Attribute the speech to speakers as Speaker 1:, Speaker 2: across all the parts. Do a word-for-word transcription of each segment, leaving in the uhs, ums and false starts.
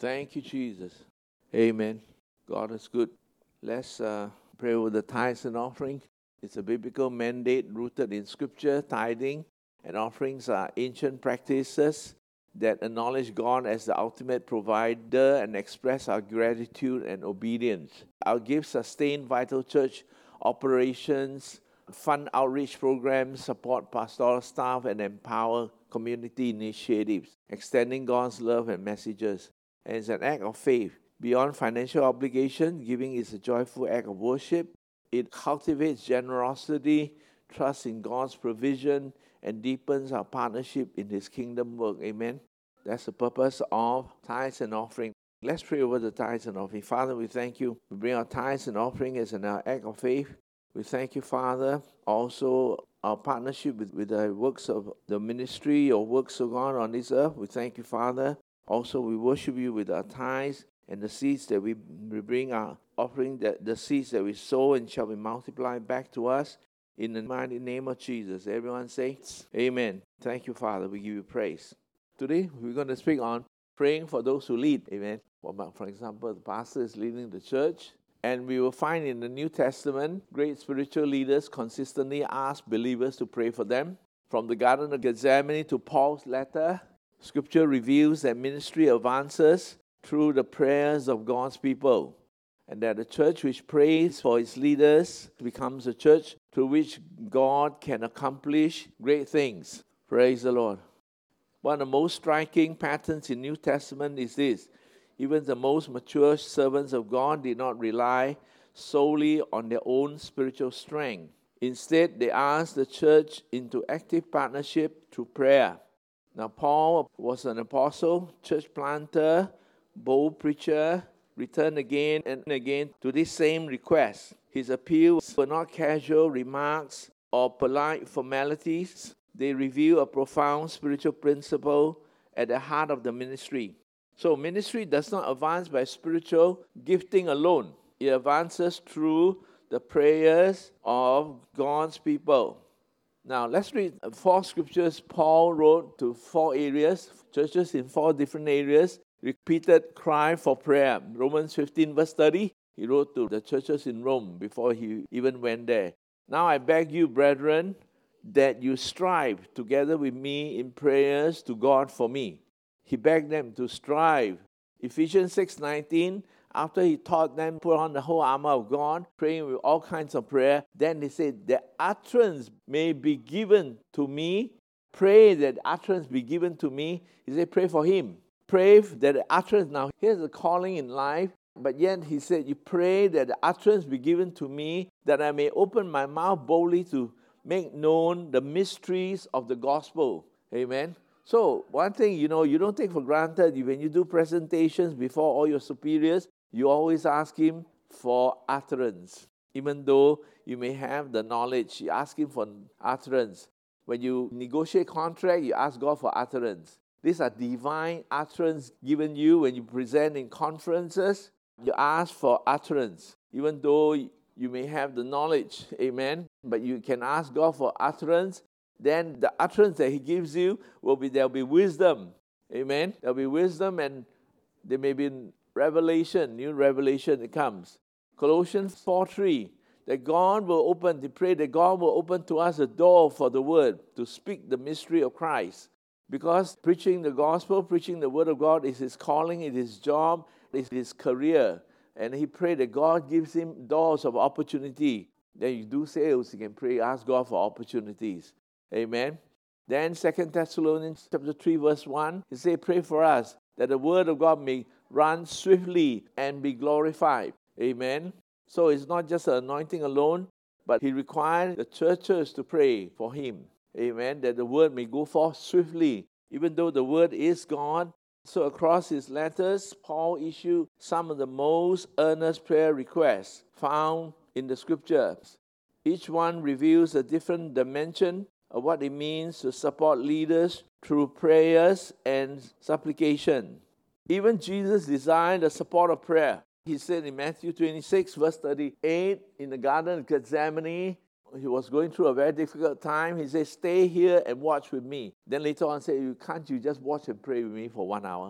Speaker 1: Thank you, Jesus. Amen. God is good. Let's uh, pray over the tithes and offering. It's a biblical mandate rooted in Scripture. Tithing and offerings are ancient practices that acknowledge God as the ultimate provider and express our gratitude and obedience. Our gifts sustain vital church operations, fund outreach programs, support pastoral staff, and empower community initiatives, extending God's love and messages. And it's an act of faith. Beyond financial obligation, giving is a joyful act of worship. It cultivates generosity, trust in God's provision, and deepens our partnership in His kingdom work. Amen. That's the purpose of tithes and offering. Let's pray over the tithes and offering. Father, we thank you. We bring our tithes and offering as an act of faith. We thank you, Father. Also, our partnership with, with the works of the ministry or works of God on this earth. We thank you, Father. Also, we worship you with our tithes and the seeds that we, we bring our offering, that the seeds that we sow and shall be multiplied back to us in the mighty name of Jesus. Everyone say, Amen. Thank you, Father. We give you praise. Today, we're going to speak on praying for those who lead. Amen. For example, the pastor is leading the church. And we will find in the New Testament, great spiritual leaders consistently ask believers to pray for them. From the Garden of Gethsemane to Paul's letter, Scripture reveals that ministry advances through the prayers of God's people, and that the church which prays for its leaders becomes a church through which God can accomplish great things. Praise the Lord. One of the most striking patterns in New Testament is this. Even the most mature servants of God did not rely solely on their own spiritual strength. Instead, they asked the church into active partnership through prayer. Now, Paul was an apostle, church planter, bold preacher, returned again and again to this same request. His appeals were not casual remarks or polite formalities. They reveal a profound spiritual principle at the heart of the ministry. So ministry does not advance by spiritual gifting alone. It advances through the prayers of God's people. Now, let's read four scriptures Paul wrote to four areas, churches in four different areas, repeated cry for prayer. Romans fifteen verse thirty, he wrote to the churches in Rome before he even went there. Now I beg you, brethren, that you strive together with me in prayers to God for me. He begged them to strive. Ephesians six nineteen, after he taught them, put on the whole armor of God, praying with all kinds of prayer. Then he said, the utterance may be given to me. Pray that utterance be given to me. He said, pray for him. Pray that the utterance, now here's the calling in life. But yet he said, you pray that the utterance be given to me, that I may open my mouth boldly to make known the mysteries of the gospel. Amen. So, one thing, you know, you don't take for granted, when you do presentations before all your superiors, you always ask him for utterance. Even though you may have the knowledge, you ask him for utterance. When you negotiate contract, you ask God for utterance. These are divine utterance given you when you present in conferences. You ask for utterance. Even though you may have the knowledge, amen, but you can ask God for utterance. Then the utterance that he gives you will be, there'll be wisdom. Amen. There'll be wisdom, and there may be revelation, new revelation that comes. Colossians four three, that God will open, they pray that God will open to us a door for the word, to speak the mystery of Christ. Because preaching the gospel, preaching the word of God is his calling, it is his job, it is his career. And he prayed that God gives him doors of opportunity. Then you do sales, you can pray, ask God for opportunities. Amen. Then Second Thessalonians chapter three verse one, he said, pray for us that the word of God may run swiftly and be glorified. Amen. So it's not just an anointing alone, but he required the churches to pray for him. Amen. That the word may go forth swiftly, even though the word is God. So across his letters, Paul issued some of the most earnest prayer requests found in the scriptures. Each one reveals a different dimension of what it means to support leaders through prayers and supplication. Even Jesus desired the support of prayer. He said in Matthew twenty-six, verse thirty-eight, in the Garden of Gethsemane, he was going through a very difficult time. He said, stay here and watch with me. Then later on said, you can't you just watch and pray with me for one hour?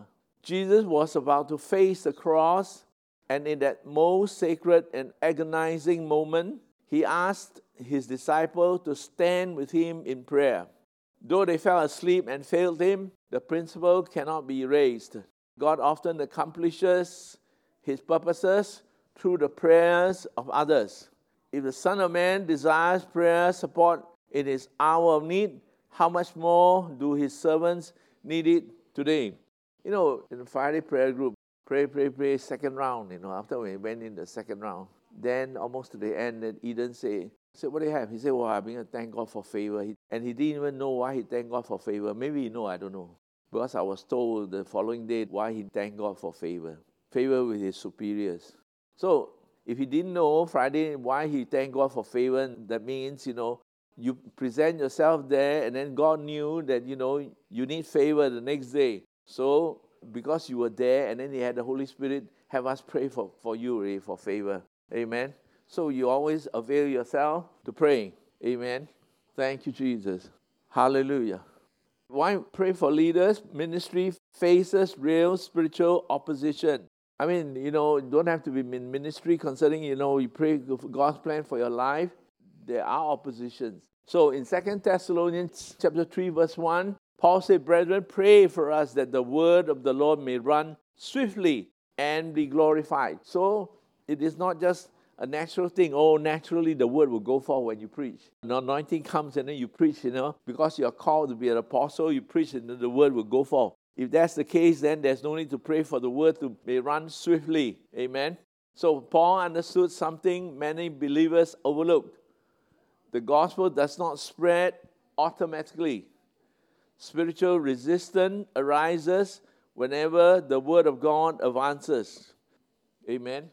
Speaker 1: Jesus was about to face the cross, and in that most sacred and agonizing moment, he asked his disciples to stand with him in prayer. Though they fell asleep and failed him, the principle cannot be erased. God often accomplishes his purposes through the prayers of others. If the Son of Man desires prayer support in his hour of need, how much more do his servants need it today? You know, in the Friday prayer group, pray, pray, pray, second round, you know, after we went in the second round, then almost to the end, Eden said, said, what do you have? He said, well, I'm going to thank God for favor. He, and he didn't even know why he thanked God for favor. Maybe you know, I don't know. Because I was told the following day why he thanked God for favor. Favor with his superiors. So, if he didn't know Friday why he thanked God for favor, that means, you know, you present yourself there and then God knew that, you know, you need favor the next day. So, because you were there and then he had the Holy Spirit have us pray for, for you, really, for favor. Amen. So you always avail yourself to pray. Amen. Thank you, Jesus. Hallelujah. Why pray for leaders? Ministry faces real spiritual opposition. I mean, you know, you don't have to be in ministry concerning, you know, you pray for God's plan for your life. There are oppositions. So in Second Thessalonians chapter three, verse one, Paul said, brethren, pray for us that the word of the Lord may run swiftly and be glorified. So it is not just a natural thing. Oh, naturally the word will go forward when you preach. The anointing comes and then you preach, you know. Because you are called to be an apostle, you preach and then the word will go forward. If that's the case, then there's no need to pray for the word to may run swiftly. Amen. So Paul understood something many believers overlooked. The gospel does not spread automatically. Spiritual resistance arises whenever the word of God advances. Amen.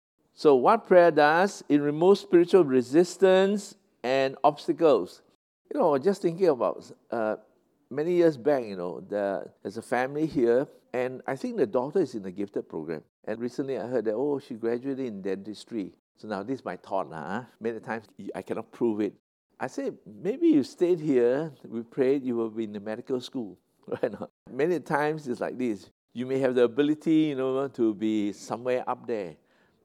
Speaker 1: So what prayer does, it removes spiritual resistance and obstacles. You know, just thinking about uh, many years back, you know, the, there's a family here, and I think the daughter is in the gifted program. And recently I heard that, oh, she graduated in dentistry. So now this is my thought. Huh? Many times I cannot prove it. I said, maybe you stayed here, we prayed, you will be in the medical school. Right? Many times it's like this. You may have the ability, you know, to be somewhere up there.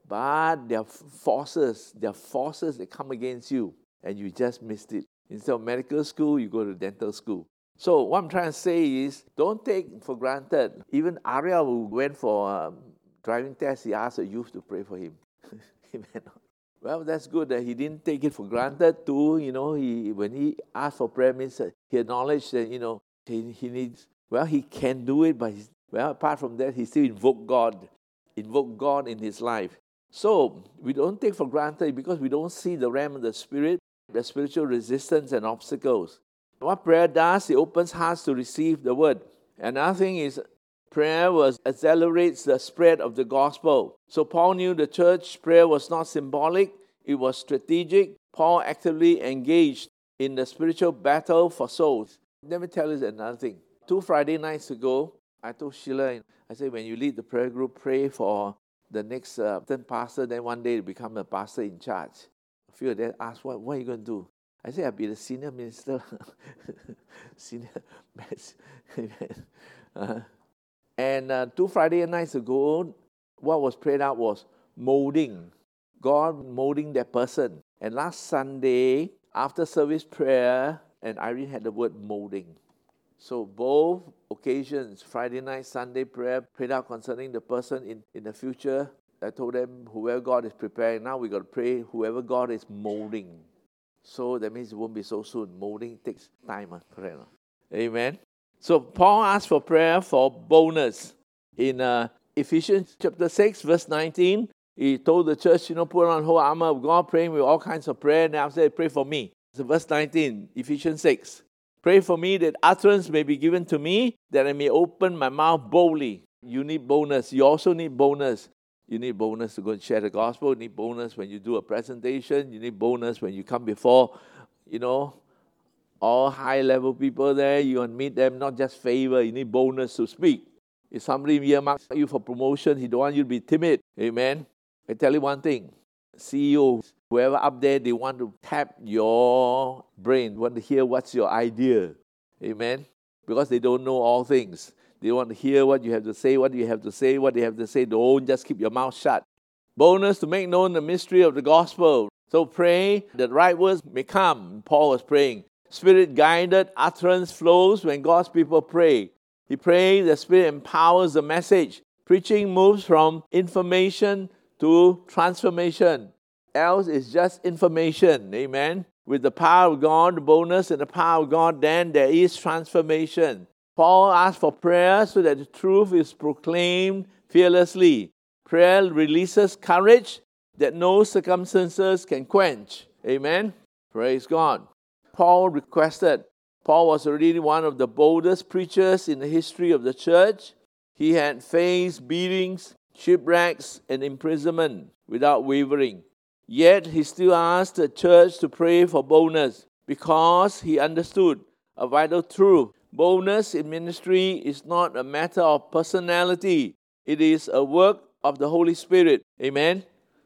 Speaker 1: But there are forces, there are forces that come against you, and you just missed it. Instead of medical school, you go to dental school. So what I'm trying to say is, don't take for granted. Even Arya, who went for a driving test, he asked a youth to pray for him. Amen. Well, that's good that he didn't take it for granted too. You know, he when he asked for prayer, means he acknowledged that, you know, he, he needs, well, he can do it, but, he's, well, apart from that, he still invoked God, invoked God in his life. So, we don't take for granted because we don't see the realm of the spirit, the spiritual resistance and obstacles. What prayer does, it opens hearts to receive the word. Another thing is, prayer was accelerates the spread of the gospel. So Paul knew the church prayer was not symbolic, it was strategic. Paul actively engaged in the spiritual battle for souls. Let me tell you another thing. Two Friday nights ago, I told Sheila, I said, when you lead the prayer group, pray for the next uh, pastor, then one day you become a pastor in charge. A few of them asked, what, what are you going to do? I said, I'll be the senior minister. senior uh, And uh, two Friday nights ago, what was prayed out was molding. God molding that person. And last Sunday, after service prayer, and Irene had the word molding. So both occasions, Friday night, Sunday prayer, prayed out concerning the person in, in the future. I told them, whoever God is preparing, now we got to pray, whoever God is molding. So that means it won't be so soon. Molding takes time. Huh? Correct. Huh? Amen. So Paul asked for prayer for boldness. In uh, Ephesians chapter six, verse nineteen, he told the church, you know, put on the whole armor of God, praying with all kinds of prayer. And after that, pray for me. So verse nineteen, Ephesians six. Pray for me that utterance may be given to me, that I may open my mouth boldly. You need boldness. You also need boldness. You need boldness to go and share the gospel. You need boldness when you do a presentation. You need boldness when you come before, you know, all high-level people there. You want to meet them, not just favor. You need boldness to speak. If somebody earmarks you for promotion, he don't want you to be timid. Amen. I tell you one thing. C E Os, whoever up there, they want to tap your brain, want to hear what's your idea. Amen. Because they don't know all things. They want to hear what you have to say, what you have to say, what you have to say. Don't just keep your mouth shut. Boldness to make known the mystery of the gospel. So pray that right words may come. Paul was praying. Spirit-guided utterance flows when God's people pray. He prays, the Spirit empowers the message. Preaching moves from information to transformation. Else it's just information. Amen. With the power of God, the boldness and the power of God, then there is transformation. Paul asked for prayer so that the truth is proclaimed fearlessly. Prayer releases courage that no circumstances can quench. Amen. Praise God. Paul requested. Paul was already one of the boldest preachers in the history of the church. He had faced beatings, shipwrecks, and imprisonment without wavering. Yet he still asked the church to pray for boldness because he understood a vital truth. Boldness in ministry is not a matter of personality. It is a work of the Holy Spirit. Amen.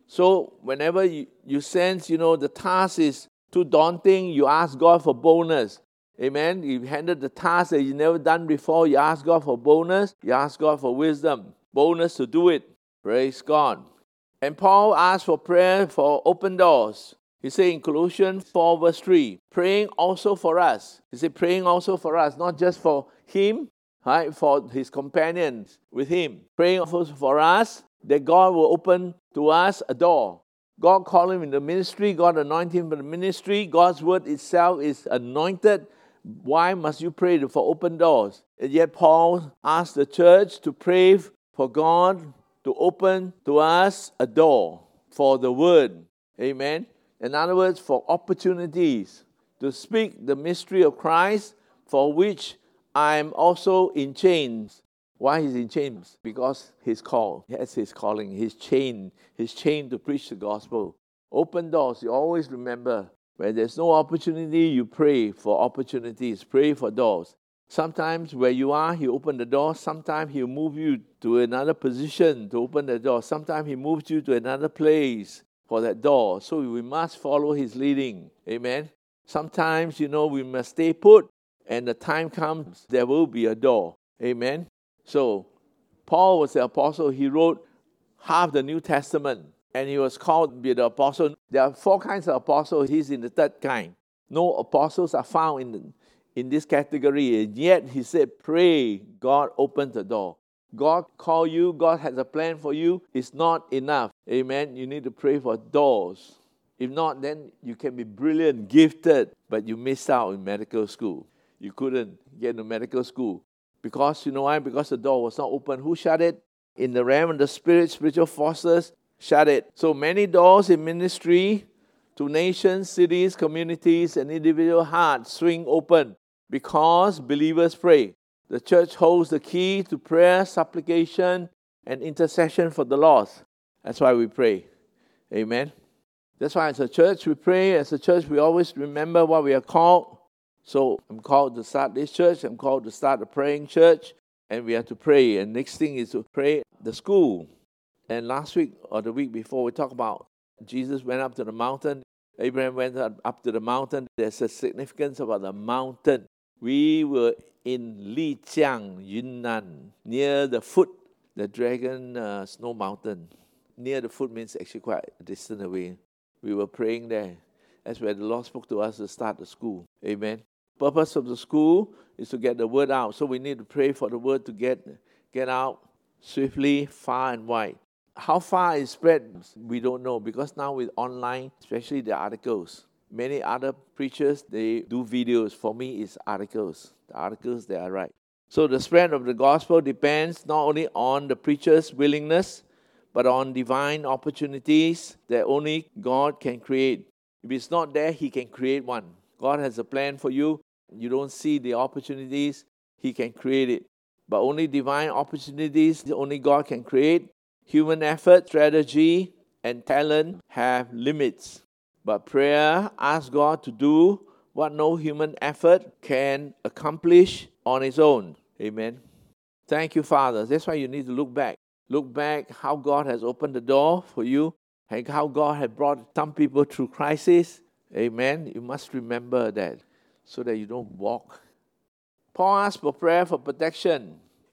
Speaker 1: So whenever you, you sense, you know, the task is too daunting, you ask God for boldness. Amen. You handed the task that you never done before, you ask God for boldness, you ask God for wisdom, boldness to do it. Praise God. And Paul asked for prayer for open doors. He said in Colossians four verse three, praying also for us. He said praying also for us, not just for him, right, for his companions with him. Praying also for us that God will open to us a door. God called him in the ministry, God anointed him for the ministry. God's word itself is anointed. Why must you pray for open doors? And yet Paul asked the church to pray for God to open to us a door for the word. Amen. In other words, for opportunities to speak the mystery of Christ, for which I am also in chains. Why he's in chains? Because he's called. That's his calling. He's chained. He's chained to preach the gospel. Open doors. You always remember, when there's no opportunity, you pray for opportunities. Pray for doors. Sometimes where you are, he opened the door. Sometimes he'll move you to another position to open the door. Sometimes he moves you to another place for that door. So we must follow his leading. Amen. Sometimes, you know, we must stay put, and the time comes, there will be a door. Amen. So Paul was the apostle. He wrote half the New Testament, and he was called to be the apostle. There are four kinds of apostles. He's in the third kind. No apostles are found in the, in this category. And yet he said, pray, God opens the door. God called you. God has a plan for you. It's not enough. Amen. You need to pray for doors. If not, then you can be brilliant, gifted, but you missed out in medical school. You couldn't get into medical school. Because, you know why? Because the door was not open. Who shut it? In the realm of the spirit, spiritual forces shut it. So many doors in ministry to nations, cities, communities, and individual hearts swing open because believers pray. The church holds the key to prayer, supplication, and intercession for the lost. That's why we pray. Amen. That's why as a church we pray. As a church we always remember what we are called. So I'm called to start this church. I'm called to start a praying church. And we have to pray. And next thing is to pray the school. And last week or the week before we talked about Jesus went up to the mountain. Abraham went up to the mountain. There's a significance about the mountain. We were in Lijiang, Yunnan, near the foot, the Dragon uh, Snow Mountain. Near the foot means actually quite a distance away. We were praying there. That's where the Lord spoke to us to start the school. Amen. Purpose of the school is to get the word out. So we need to pray for the word to get, get out swiftly, far and wide. How far it spread, we don't know. Because now with online, especially the articles, many other preachers, they do videos. For me, it's articles. The articles, they are right. So the spread of the gospel depends not only on the preacher's willingness, but on divine opportunities that only God can create. If it's not there, He can create one. God has a plan for you. You don't see the opportunities, He can create it. But only divine opportunities, only God can create. Human effort, strategy, and talent have limits. But prayer asks God to do what no human effort can accomplish on its own. Amen. Thank you, Father. That's why you need to look back. Look back how God has opened the door for you and how God has brought some people through crisis. Amen. You must remember that so that you don't walk. Paul asked for prayer for protection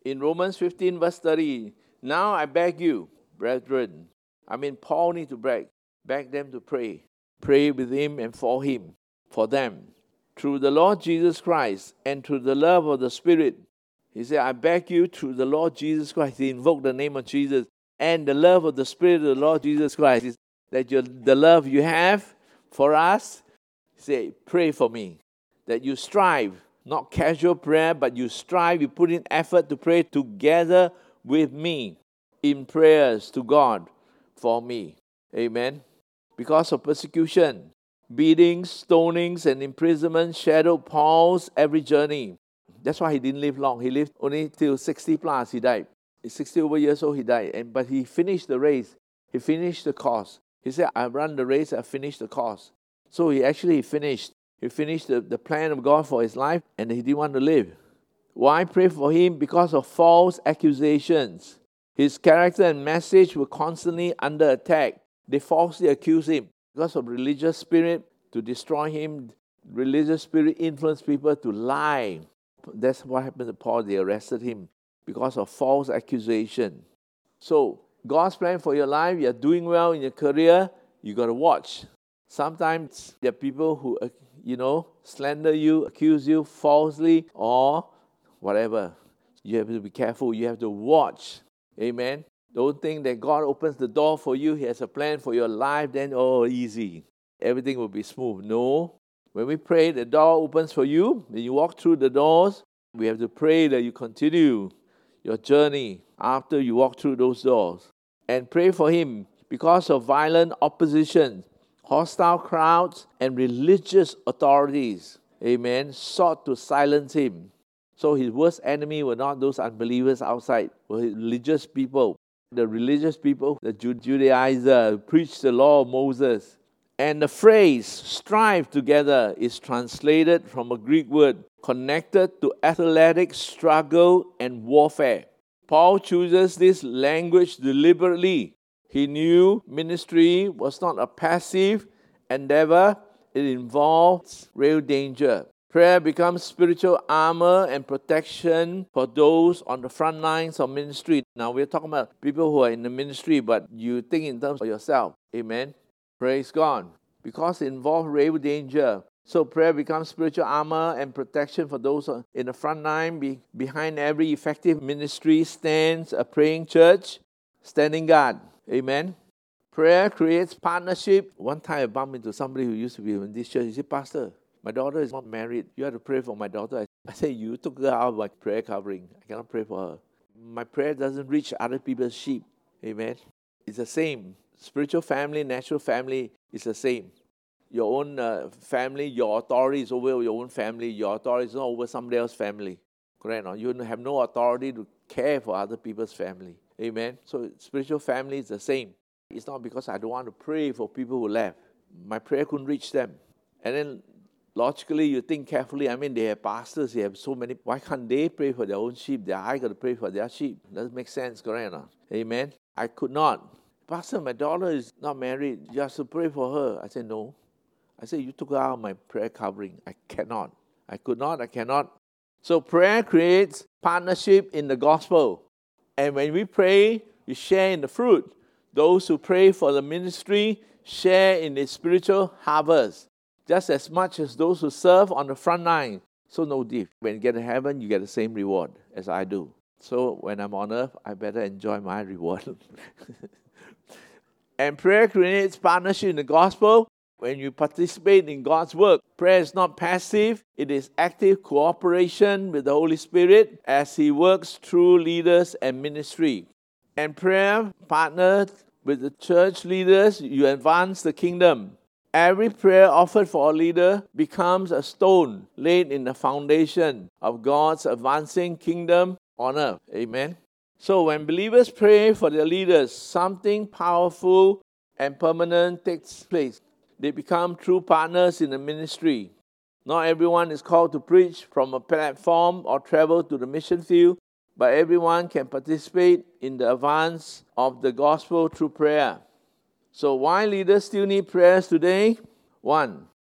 Speaker 1: In Romans fifteen, verse thirty, now I beg you, brethren, I mean, Paul need to beg, beg them to pray. Pray with him and for him, for them, through the Lord Jesus Christ and through the love of the Spirit. He said, I beg you through the Lord Jesus Christ. He invoked the name of Jesus and the love of the Spirit of the Lord Jesus Christ. Is that you, the love you have for us, say, pray for me. That you strive, not casual prayer, but you strive, you put in effort to pray together with me in prayers to God for me. Amen. Because of persecution, beatings, stonings, and imprisonment shadowed Paul's every journey. That's why he didn't live long. He lived only till sixty plus, he died. He's sixty over years old, he died. And, but he finished the race. He finished the course. He said, I've run the race, I've finished the course. So he actually finished. He finished the, the plan of God for his life, and he didn't want to live. Why pray for him? Because of false accusations. His character and message were constantly under attack. They falsely accused him because of religious spirit to destroy him. Religious spirit influenced people to lie. That's what happened to Paul. They arrested him because of false accusation. So, God's plan for your life, you're doing well in your career, you got to watch. Sometimes there are people who, you know, slander you, accuse you falsely, or whatever. You have to be careful. You have to watch. Amen. Don't think that God opens the door for you. He has a plan for your life. Then, oh, easy. Everything will be smooth. No. When we pray, the door opens for you. When you walk through the doors, we have to pray that you continue your journey after you walk through those doors. And pray for him because of violent opposition, hostile crowds, and religious authorities. Amen. Sought to silence him. So his worst enemy were not those unbelievers outside, were religious people. The religious people, the Judaizer, who preached the law of Moses. And the phrase, strive together, is translated from a Greek word connected to athletic struggle and warfare. Paul chooses this language deliberately. He knew ministry was not a passive endeavor. It involves real danger. Prayer becomes spiritual armor and protection for those on the front lines of ministry. Now, we're talking about people who are in the ministry, but you think in terms of yourself. Amen. Praise God. Because it involves real danger. So prayer becomes spiritual armor and protection for those in the front line. Be, behind every effective ministry stands a praying church, standing guard. Amen. Prayer creates partnership. One time I bumped into somebody who used to be in this church. He said, Pastor, my daughter is not married. You have to pray for my daughter. I said, you took her out of my prayer covering. I cannot pray for her. My prayer doesn't reach other people's sheep. Amen. It's the same. Spiritual family, natural family is the same. Your own uh, family, your authority is over your own family. Your authority is not over somebody else's family. Correct? No? You have no authority to care for other people's family. Amen? So spiritual family is the same. It's not because I don't want to pray for people who left. My prayer couldn't reach them. And then logically, you think carefully. I mean, they have pastors. They have so many. Why can't they pray for their own sheep? They I got to pray for their sheep. Doesn't make sense. Correct? No? Amen? I could not. Pastor, my daughter is not married. You have to pray for her. I said, no. I said, you took her out of my prayer covering. I cannot. I could not. I cannot. So prayer creates partnership in the gospel. And when we pray, we share in the fruit. Those who pray for the ministry share in the spiritual harvest, just as much as those who serve on the front line. So no diff. When you get to heaven, you get the same reward as I do. So when I'm on earth, I better enjoy my reward. And prayer creates partnership in the gospel. When you participate in God's work, prayer is not passive. It is active cooperation with the Holy Spirit as He works through leaders and ministry. And prayer partnered with the church leaders, you advance the kingdom. Every prayer offered for a leader becomes a stone laid in the foundation of God's advancing kingdom on earth. Amen. So when believers pray for their leaders, something powerful and permanent takes place. They become true partners in the ministry. Not everyone is called to preach from a platform or travel to the mission field, but everyone can participate in the advance of the gospel through prayer. So why leaders still need prayers today? One,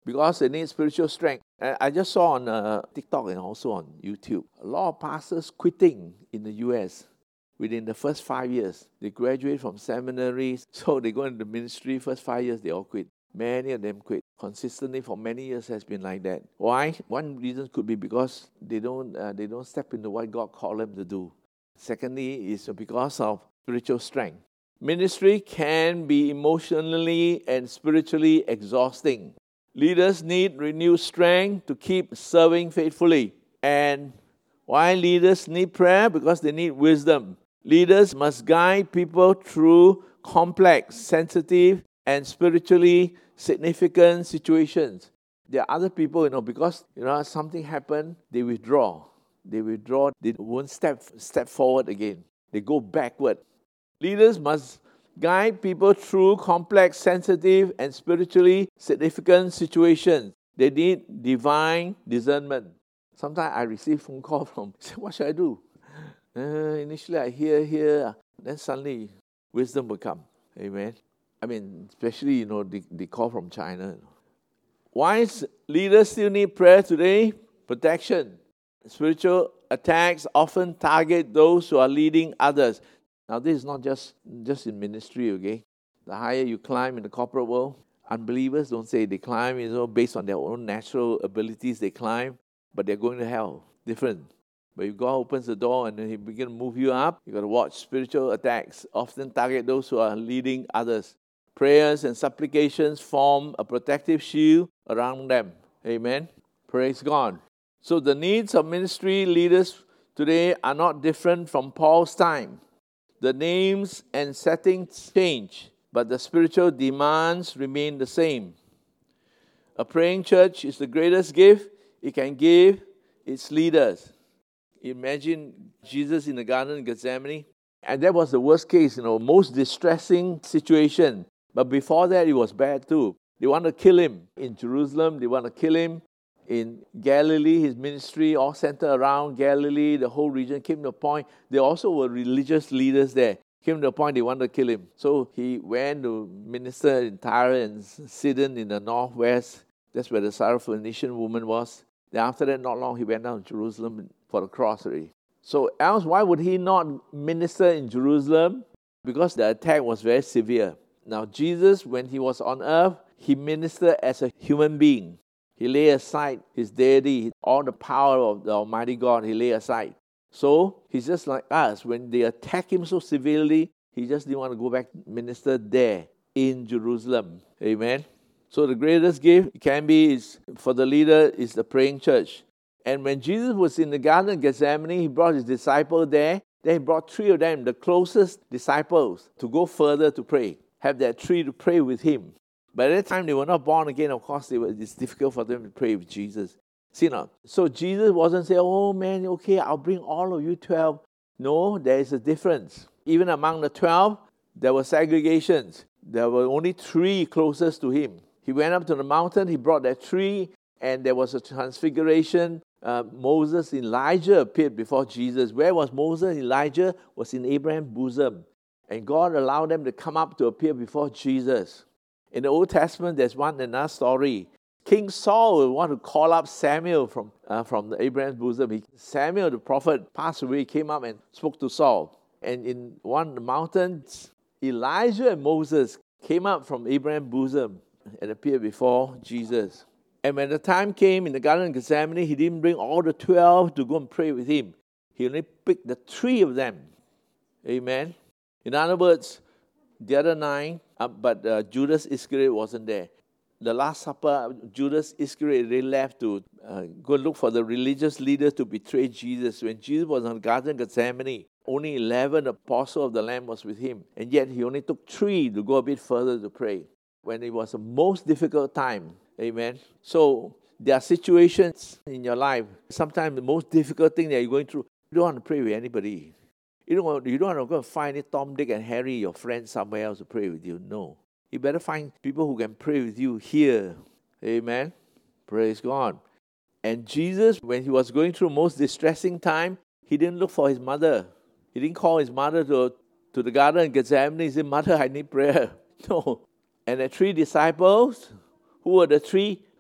Speaker 1: because they need spiritual strength. And I just saw on uh, TikTok and also on YouTube, a lot of pastors quitting in the U S within the first five years. They graduate from seminaries, so they go into the ministry, first five years they all quit. Many of them quit. Consistently for many years has been like that. Why? One reason could be because they don't uh, they don't step into what God called them to do. Secondly, is because of spiritual strength. Ministry can be emotionally and spiritually exhausting. Leaders need renewed strength to keep serving faithfully. And why leaders need prayer? Because they need wisdom. Leaders must guide people through complex, sensitive, and spiritually significant situations. There are other people, you know, because, you know, something happened, they withdraw. They withdraw, they won't step, step forward again. They go backward. Leaders must guide people through complex, sensitive, and spiritually significant situations. They need divine discernment. Sometimes I receive phone call from, say, what should I do? Uh, initially I hear, hear, then suddenly wisdom will come. Amen. I mean, especially, you know, they, they call from China. Why is leaders still need prayer today? Protection. Spiritual attacks often target those who are leading others. Now, this is not just, just in ministry, okay? The higher you climb in the corporate world, unbelievers don't say they climb, you know, based on their own natural abilities, they climb, but they're going to hell. Different. But if God opens the door and then He begins to move you up, you got to watch. Spiritual attacks often target those who are leading others. Prayers and supplications form a protective shield around them. Amen. Praise God. So the needs of ministry leaders today are not different from Paul's time. The names and settings change, but the spiritual demands remain the same. A praying church is the greatest gift it can give its leaders. Imagine Jesus in the Garden of Gethsemane, and that was the worst case, you know, most distressing situation. But before that, it was bad too. They want to kill him in Jerusalem. They want to kill him in Galilee. His ministry all centered around Galilee. The whole region came to a point. There also were religious leaders there. Came to a point they wanted to kill him. So he went to minister in Tyre and Sidon in the northwest. That's where the Syrophoenician woman was. Then after that, not long, he went down to Jerusalem for the cross already. So else, why would he not minister in Jerusalem? Because the attack was very severe. Now, Jesus, when he was on earth, he ministered as a human being. He lay aside his deity, all the power of the Almighty God, he lay aside. So, he's just like us. When they attack him so severely, he just didn't want to go back and minister there in Jerusalem. Amen. So, the greatest gift it can be is for the leader is the praying church. And when Jesus was in the Garden of Gethsemane, he brought his disciples there. Then he brought three of them, the closest disciples, to go further to pray. Have that three to pray with him. By that time, they were not born again. Of course, they were, it's difficult for them to pray with Jesus. See now, so Jesus wasn't saying, oh man, okay, I'll bring all of you twelve. No, there is a difference. Even among the twelve, there were segregations. There were only three closest to him. He went up to the mountain, he brought that tree, and there was a transfiguration. Uh, Moses, Elijah appeared before Jesus. Where was Moses? Elijah was in Abraham's bosom. And God allowed them to come up to appear before Jesus. In the Old Testament, there's one another story. King Saul would want to call up Samuel from, uh, from Abraham's bosom. He, Samuel, the prophet, passed away, came up and spoke to Saul. And in one of the mountains, Elijah and Moses came up from Abraham's bosom and appeared before Jesus. And when the time came in the Garden of Gethsemane, he didn't bring all the twelve to go and pray with him. He only picked the three of them. Amen. In other words, the other nine, uh, but uh, Judas Iscariot wasn't there. The Last Supper, Judas Iscariot, they left to uh, go look for the religious leaders to betray Jesus. When Jesus was in the Garden of Gethsemane, only eleven apostles of the Lamb was with him. And yet he only took three to go a bit further to pray. When it was the most difficult time. Amen. So there are situations in your life. Sometimes the most difficult thing that you're going through, you don't want to pray with anybody. You don't want, you don't want to go and find it, Tom, Dick, and Harry, your friends somewhere else to pray with you. No. You better find people who can pray with you here. Amen. Praise God. And Jesus, when he was going through most distressing time, he didn't look for his mother. He didn't call his mother to, to the Garden of Gethsemane. He said, Mother, I need prayer. No. And the three disciples, who were the three?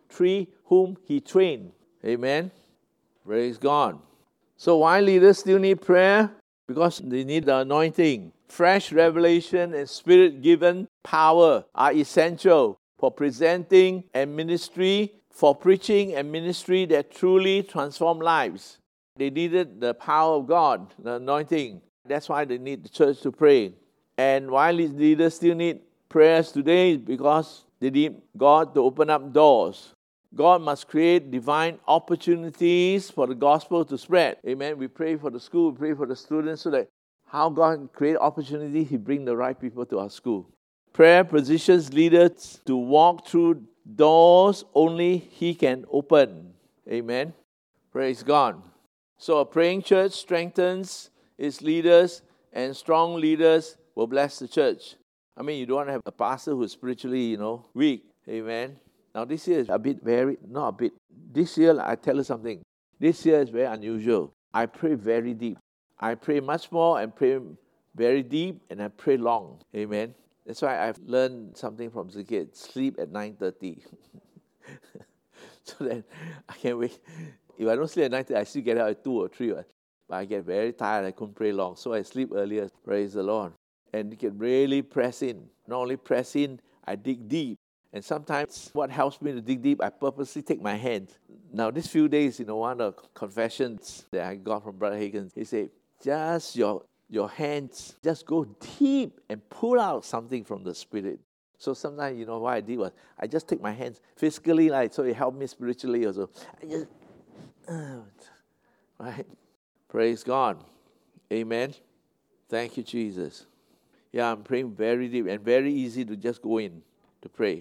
Speaker 1: three whom he trained. Amen. Praise God. So why leaders still need prayer? Because they need the anointing. Fresh revelation and Spirit-given power are essential for presenting and ministry, for preaching and ministry that truly transform lives. They needed the power of God, the anointing. That's why they need the church to pray. And why leaders still need prayers today is because they need God to open up doors. God must create divine opportunities for the gospel to spread. Amen. We pray for the school, we pray for the students so that how God create opportunity, He bring the right people to our school. Prayer positions leaders to walk through doors only He can open. Amen. Praise God. So a praying church strengthens its leaders, and strong leaders will bless the church. I mean, you don't want to have a pastor who is spiritually, you know, weak. Amen. Now this year is a bit very, not a bit. This year, I tell you something. This year is very unusual. I pray very deep. I pray much more and pray very deep, and I pray long. Amen. That's why I've learned something from Zacchaeus. Sleep at nine thirty. So that I can wake. If I don't sleep at nine thirty, I still get out at two or three. But I get very tired. I couldn't pray long. So I sleep earlier. Praise the Lord. And you can really press in. Not only press in, I dig deep. And sometimes what helps me to dig deep, I purposely take my hand. Now, these few days, you know, one of the confessions that I got from Brother Hagen, he said, just your your hands, just go deep and pull out something from the Spirit. So sometimes, you know, what I did was, I just take my hands physically, like, so it helped me spiritually also. I just, uh, right? Praise God. Amen. Thank you, Jesus. Yeah, I'm praying very deep and very easy to just go in to pray.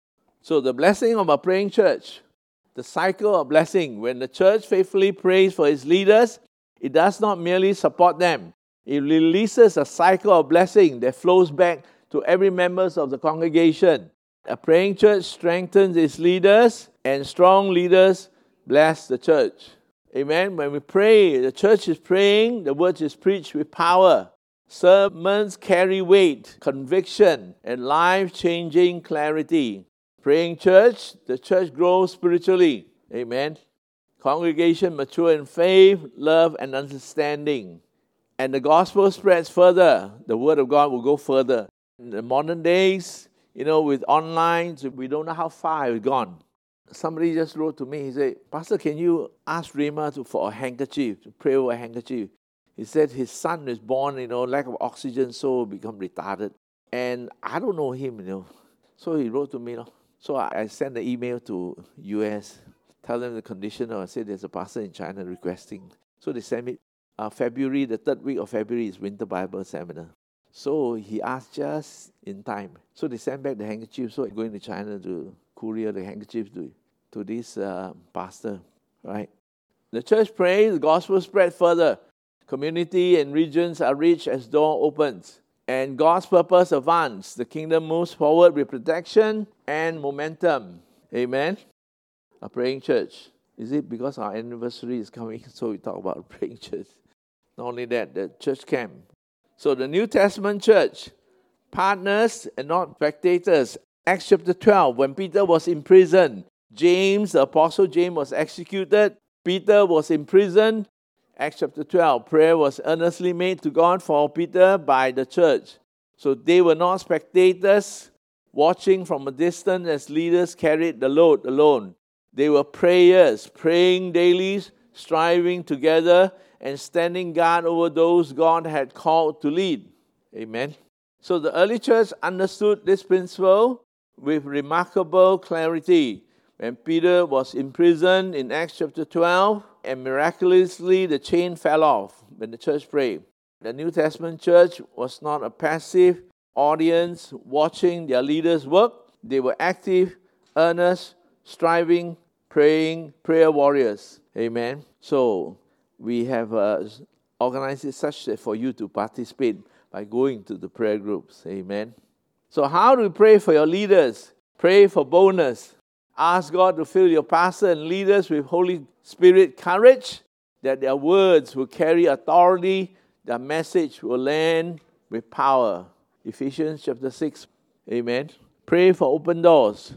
Speaker 1: So the blessing of a praying church, the cycle of blessing, when the church faithfully prays for its leaders, it does not merely support them. It releases a cycle of blessing that flows back to every member of the congregation. A praying church strengthens its leaders, and strong leaders bless the church. Amen. When we pray, the church is praying, the word is preached with power. Sermons carry weight, conviction, and life-changing clarity. Praying church, the church grows spiritually. Amen. Congregation mature in faith, love, and understanding. And the gospel spreads further. The word of God will go further. In the modern days, you know, with online, we don't know how far it's gone. Somebody just wrote to me, he said, Pastor, can you ask Rima to, for a handkerchief, to pray over a handkerchief? He said his son is born, you know, lack of oxygen, so become retarded. And I don't know him, you know. So he wrote to me, you know. So I, I sent an email to U S, tell them the condition. I said there's a pastor in China requesting. So they sent me uh, February, the third week of February is Winter Bible Seminar. So he asked just in time. So they sent back the handkerchief. So I'm going to China to courier the handkerchief to, to this uh, pastor, right? The church prays, the gospel spread further. Community and regions are reached as door opens. And God's purpose advances. The kingdom moves forward with protection and momentum. Amen? A praying church. Is it because our anniversary is coming, so we talk about a praying church? Not only that, the church camp. So the New Testament church, partners and not spectators. Acts chapter twelve, when Peter was in prison, James, the apostle James, was executed. Peter was in prison. Acts chapter twelve, prayer was earnestly made to God for Peter by the church. So they were not spectators watching from a distance as leaders carried the load alone. They were prayers, praying daily, striving together, and standing guard over those God had called to lead. Amen. So the early church understood this principle with remarkable clarity. When Peter was in prison in Acts chapter twelve, and miraculously the chain fell off when the church prayed. The New Testament church was not a passive audience watching their leaders work. They were active, earnest, striving, praying, prayer warriors. Amen. So we have uh, organized it such that for you to participate by going to the prayer groups. Amen. So how do we pray for your leaders? Pray for boldness. Ask God to fill your pastor and leaders with Holy Spirit courage, that their words will carry authority, their message will land with power. Ephesians chapter six. Amen. Pray for open doors.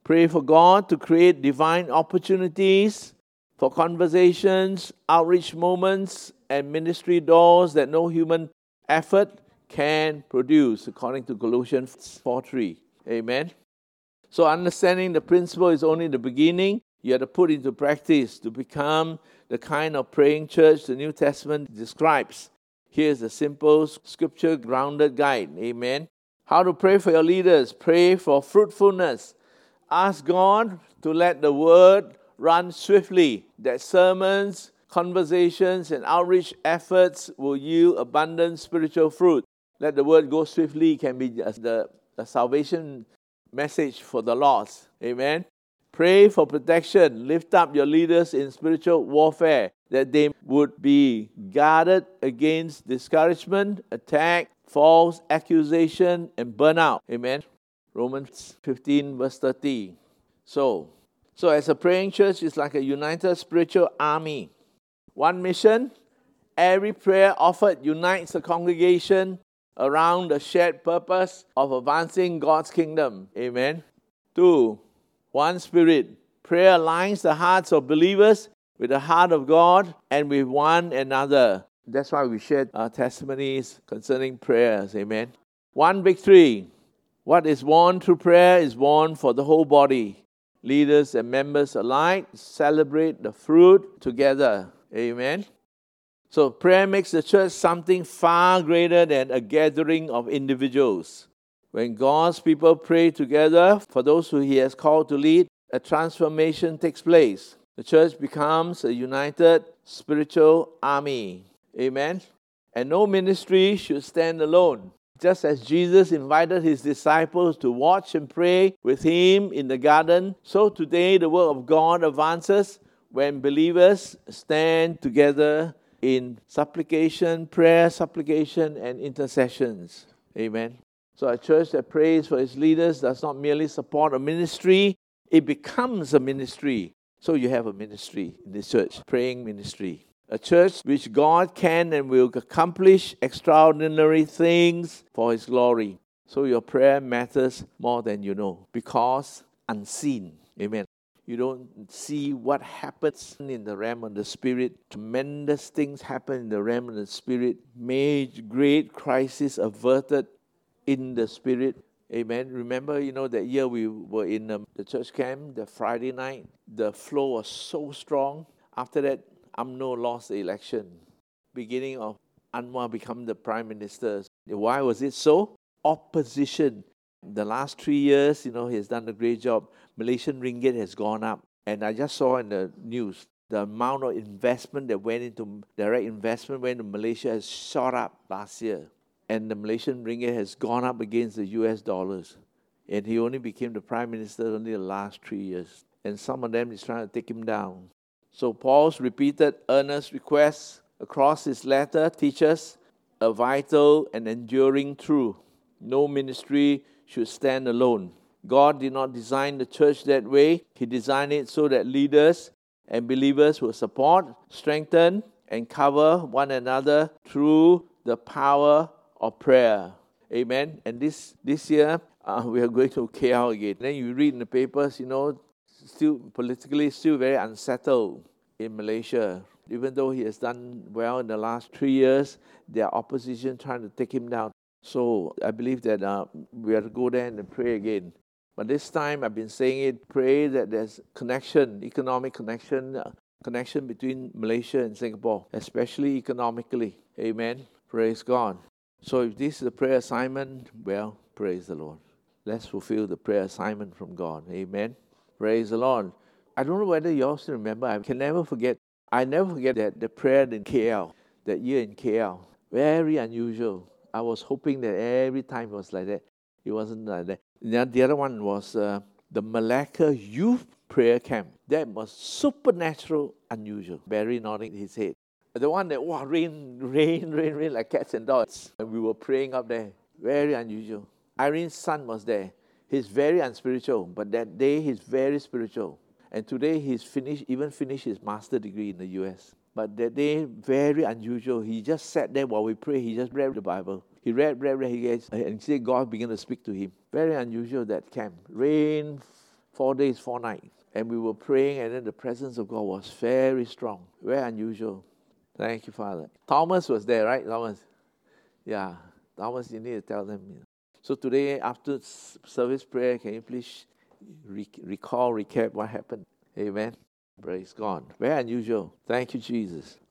Speaker 1: Pray for God to create divine opportunities for conversations, outreach moments, and ministry doors that no human effort can produce, according to Colossians four three. Amen. So understanding the principle is only the beginning. You have to put into practice to become the kind of praying church the New Testament describes. Here's a simple scripture-grounded guide. Amen. How to pray for your leaders. Pray for fruitfulness. Ask God to let the word run swiftly, that sermons, conversations, and outreach efforts will yield abundant spiritual fruit. Let the word go swiftly can be the, the salvation message for the lost. Amen. Pray for protection. Lift up your leaders in spiritual warfare, that they would be guarded against discouragement, attack, false accusation, and burnout. Amen. Romans fifteen verse thirty. So, so as a praying church, it's like a united spiritual army. One mission, every prayer offered unites the congregation around the shared purpose of advancing God's kingdom. Amen. Two, one spirit. Prayer aligns the hearts of believers with the heart of God and with one another. That's why we shared our testimonies concerning prayers. Amen. One victory. What is won through prayer is won for the whole body. Leaders and members alike celebrate the fruit together. Amen. So prayer makes the church something far greater than a gathering of individuals. When God's people pray together for those who He has called to lead, a transformation takes place. The church becomes a united spiritual army. Amen. And no ministry should stand alone. Just as Jesus invited His disciples to watch and pray with Him in the garden, so today the work of God advances when believers stand together in supplication, prayer, supplication, and intercessions. Amen. So a church that prays for its leaders does not merely support a ministry, it becomes a ministry. So you have a ministry in this church, praying ministry. A church which God can and will accomplish extraordinary things for His glory. So your prayer matters more than you know, because unseen. Amen. You don't see what happens in the realm of the Spirit. Tremendous things happen in the realm of the Spirit. Major, great crisis averted in the Spirit. Amen. Remember, you know, that year we were in um, the church camp, the Friday night. The flow was so strong. After that, UMNO lost the election. Beginning of Anwar become the Prime Minister. Why was it so? Opposition. The last three years, you know, he has done a great job. Malaysian ringgit has gone up. And I just saw in the news, the amount of investment that went into, direct investment went to Malaysia has shot up last year. And the Malaysian ringgit has gone up against the U S dollars. And he only became the Prime Minister only the last three years. And some of them is trying to take him down. So Paul's repeated earnest requests across his letter teaches a vital and enduring truth. No ministry should stand alone. God did not design the church that way. He designed it so that leaders and believers will support, strengthen, and cover one another through the power of prayer. Amen. And this this year, uh, we are going to K L again. Then you read in the papers, you know, still politically still very unsettled in Malaysia. Even though he has done well in the last three years, there are opposition trying to take him down. So I believe that uh, we have to go there and pray again. But this time, I've been saying it, pray that there's connection, economic connection, uh, connection between Malaysia and Singapore, especially economically. Amen. Praise God. So if this is a prayer assignment, well, praise the Lord. Let's fulfill the prayer assignment from God. Amen. Praise the Lord. I don't know whether you all still remember. I can never forget. I never forget that the prayer in K L, that year in K L. Very unusual. I was hoping that every time it was like that. It wasn't like that. The other one was uh, the Malacca Youth Prayer Camp. That was supernatural, unusual. Barry nodding his head. The one that, wow, rain, rain, rain, rain like cats and dogs. And we were praying up there. Very unusual. Irene's son was there. He's very unspiritual, but that day he's very spiritual. And today he's finished, even finished his master degree in the U S. But that day, very unusual. He just sat there while we pray. He just read the Bible. He read, read, read, he gets, and he said God began to speak to him. Very unusual, that camp. Rain four days, four nights. And we were praying, and then the presence of God was very strong, very unusual. Thank you, Father. Thomas was there, right, Thomas? Yeah, Thomas, you need to tell them. So today, after service prayer, can you please recall, recap what happened? Amen. Praise God. Very unusual. Thank you, Jesus.